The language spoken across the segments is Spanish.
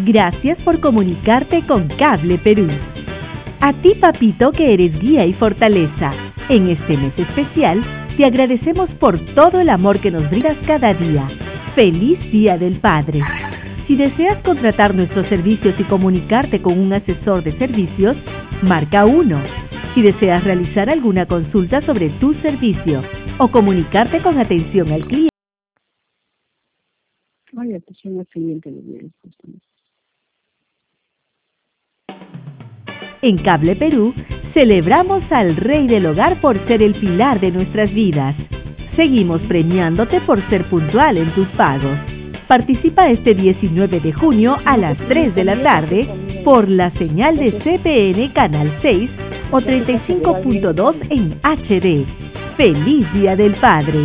Gracias por comunicarte con Cable Perú. A ti, papito, que eres guía y fortaleza. En este mes especial, te agradecemos por todo el amor que nos brindas cada día. ¡Feliz Día del Padre! Si deseas contratar nuestros servicios y comunicarte con un asesor de servicios, marca 1. Si deseas realizar alguna consulta sobre tu servicio o comunicarte con atención al cliente. En Cable Perú, celebramos al Rey del Hogar por ser el pilar de nuestras vidas. Seguimos premiándote por ser puntual en tus pagos. Participa este 19 de junio a las 3 de la tarde por la señal de CPN Canal 6 o 35.2 en HD. ¡Feliz Día del Padre!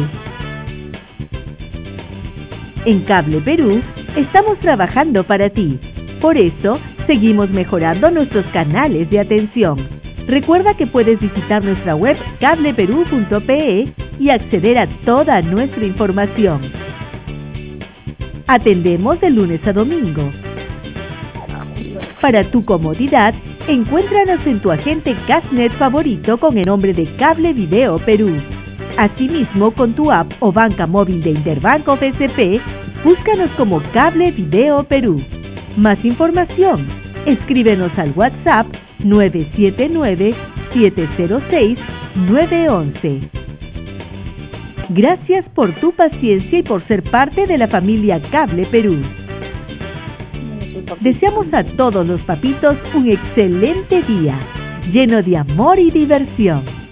En Cable Perú, estamos trabajando para ti. Por eso, seguimos mejorando nuestros canales de atención. Recuerda que puedes visitar nuestra web cableperú.pe y acceder a toda nuestra información. Atendemos de lunes a domingo. Para tu comodidad, encuéntranos en tu agente Cashnet favorito con el nombre de Cable Video Perú. Asimismo, con tu app o banca móvil de Interbanco FSP, búscanos como Cable Video Perú. Más información, escríbenos al WhatsApp 979-706-911. Gracias por tu paciencia y por ser parte de la familia Cable Perú. Deseamos a todos los papitos un excelente día, lleno de amor y diversión.